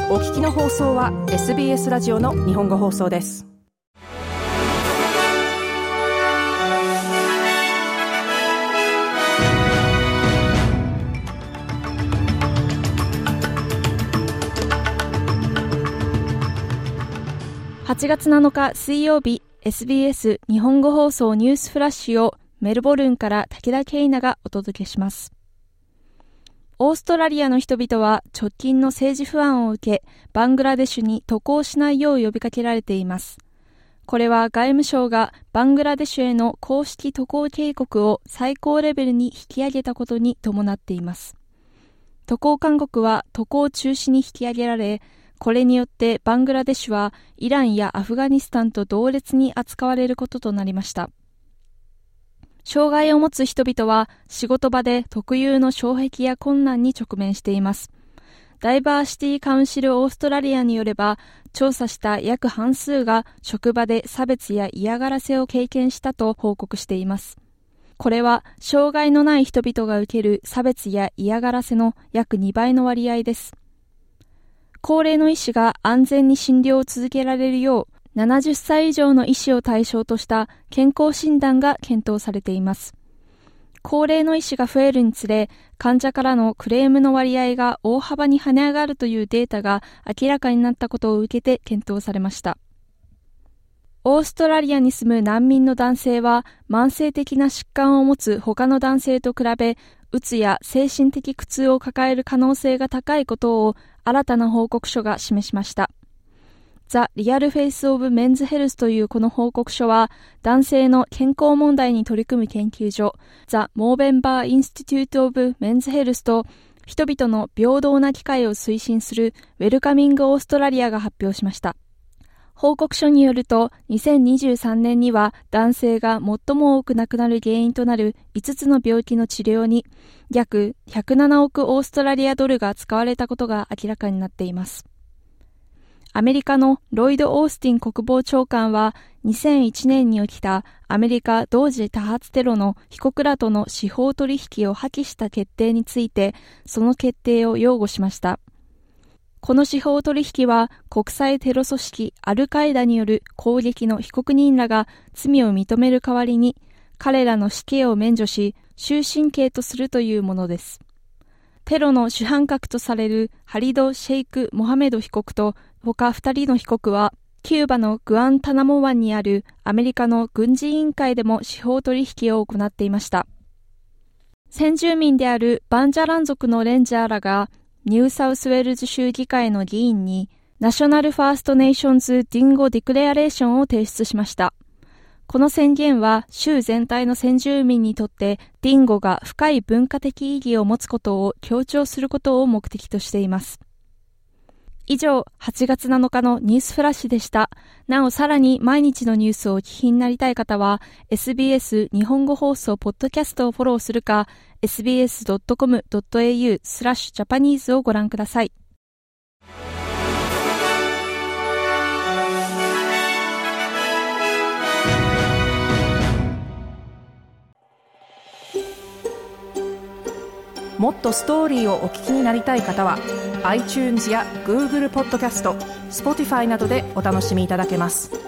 お聞きの放送は SBS ラジオの日本語放送です。 8月7日水曜日、 SBS 日本語放送ニュースフラッシュをメルボルンから武田圭奈がお届けします。オーストラリアの人々は直近の政治不安を受け、バングラデシュに渡航しないよう呼びかけられています。これは外務省がバングラデシュへの公式渡航警告を最高レベルに引き上げたことに伴っています。渡航勧告は渡航中止に引き上げられ、これによってバングラデシュはイランやアフガニスタンと同列に扱われることとなりました。障害を持つ人々は仕事場で特有の障壁や困難に直面しています。ダイバーシティカウンシルオーストラリアによれば、調査した約半数が職場で差別や嫌がらせを経験したと報告しています。これは障害のない人々が受ける差別や嫌がらせの約2倍の割合です。高齢の医師が安全に診療を続けられるよう、70歳以上の医師を対象とした健康診断が検討されています。高齢の医師が増えるにつれ、患者からのクレームの割合が大幅に跳ね上がるというデータが明らかになったことを受けて検討されました。オーストラリアに住む難民の男性は、慢性的な疾患を持つ他の男性と比べ、うつや精神的苦痛を抱える可能性が高いことを新たな報告書が示しました。The Real Face of Men's Health というこの報告書は、男性の健康問題に取り組む研究所 The Movember Institute of Men's Health と人々の平等な機会を推進するウェルカミングオーストラリアが発表しました。報告書によると、2023年には男性が最も多く亡くなる原因となる5つの病気の治療に約107億オーストラリアドルが使われたことが明らかになっています。アメリカのロイド・オースティン国防長官は、2001年に起きたアメリカ同時多発テロの被告らとの司法取引を破棄した決定について、その決定を擁護しました。この司法取引は、国際テロ組織アルカイダによる攻撃の被告人らが罪を認める代わりに、彼らの死刑を免除し、終身刑とするというものです。テロの主犯格とされるハリド・シェイク・モハメド被告と他2人の被告は、キューバのグアンタナモ湾にあるアメリカの軍事委員会でも司法取引を行っていました。先住民であるバンジャラン族のレンジャーらが、ニューサウスウェールズ州議会の議員にナショナルファーストネーションズディンゴディクレアレーションを提出しました。この宣言は州全体の先住民にとってディンゴが深い文化的意義を持つことを強調することを目的としています。以上、8月7日のニュースフラッシュでした。なお、さらに毎日のニュースをお聞きになりたい方は SBS 日本語放送ポッドキャストをフォローするか sbs.com.au/Japanese をご覧ください。 もっとストーリーをお聞きになりたい方は iTunes や Google ポッドキャスト、Spotify などでお楽しみいただけます。